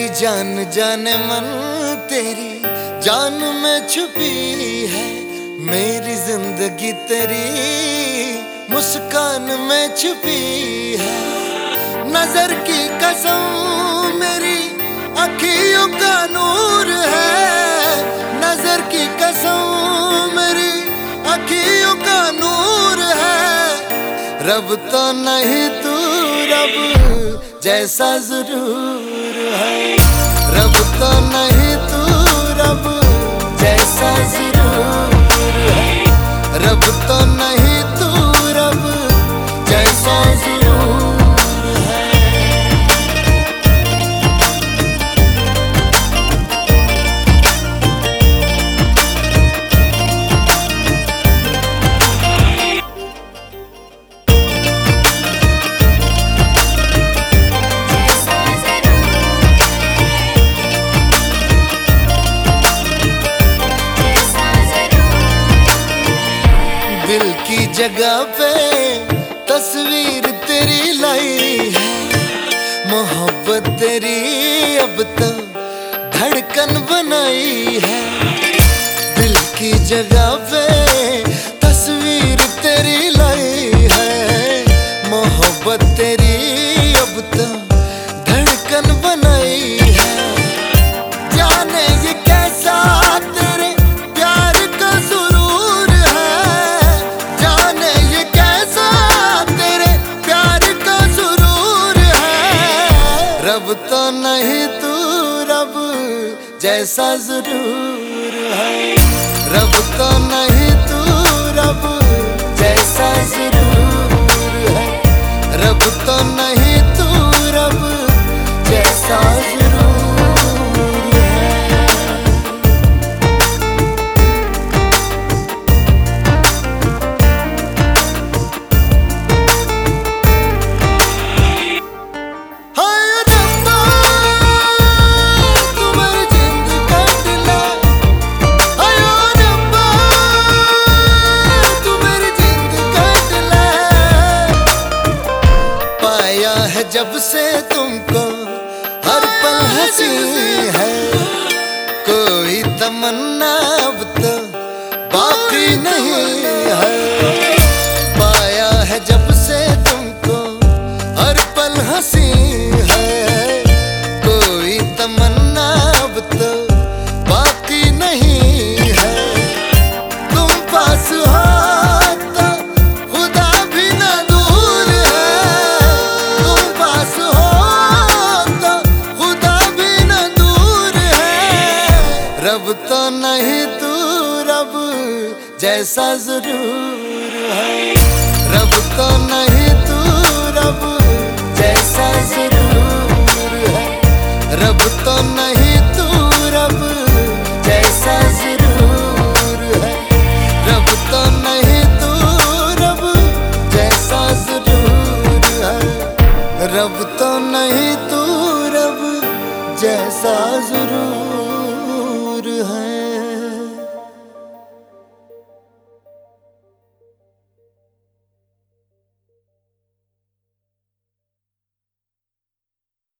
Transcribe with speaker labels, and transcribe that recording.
Speaker 1: जान जाने मन तेरी जान में छुपी है। मेरी जिंदगी तेरी मुस्कान में छुपी है। नजर की कसम मेरी अखियों का नूर है। नजर की कसम मेरी अखियों का नूर है। रब तो नहीं तू रब जैसा जरूर है। रब तो नहीं तू रब जैसा जरूर है। रब तो नहीं तू रब जैसा जरूर है। दिल की जगह पे तस्वीर तेरी लाई है। मोहब्बत तेरी अब तो धड़कन बनाई है। दिल की जगह पे तस्वीर तेरी लाई है। मोहब्बत तेरी अब तो धड़कन बनाई है। जाने ये कैसा तेरे प्यार का सुरूर है। जाने ये कैसा तेरे प्यार का सुरूर है। रब तो नहीं तू रब जैसा जरूर है। रब तो नहीं तू रब जैसा जरूर है। रब तो नहीं तू रब जैसा जरूर है। हाय रब्बा तू मेरी जिंद काट ले। हाय रब्बा तू मेरी जिंद काट ले। पाया है जब से तुमको हर पल हंसी है। कोई तमन्ना अब तो बाकी नहीं है। पाया है जब से तुमको हर पल हंसी है। कोई तमन्ना अब तो बाकी नहीं है। तुम पास हो तो खुदा भी ना दूर है। तुम पास हो तो खुदा भी ना दूर है। रब तो नहीं तू रब जैसा जरूर है। रब तो नहीं तू रब जैसा जरूर है। रब तो नहीं तू रब जैसा जरूर है। रब तो नहीं तू रब जैसा जरूर है। रब तो नहीं तू रब जैसा जरूर